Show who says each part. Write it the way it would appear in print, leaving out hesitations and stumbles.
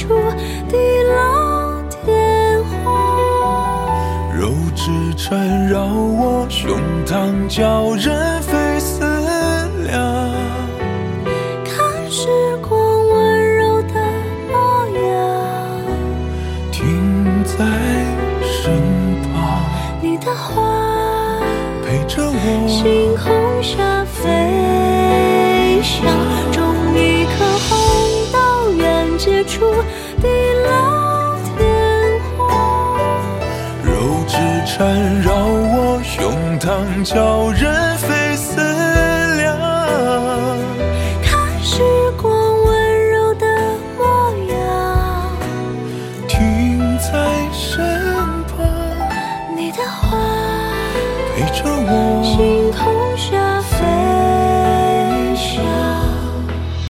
Speaker 1: 处，地老天荒。
Speaker 2: 肉质缠绕我胸膛，叫人费思量。
Speaker 1: 看时光温柔的模样，
Speaker 2: 停在身旁，
Speaker 1: 你的话
Speaker 2: 陪着我
Speaker 1: 星空下飞翔。种一颗红到远接触，地老天荒。
Speaker 2: 肉质缠绕我胸膛，叫人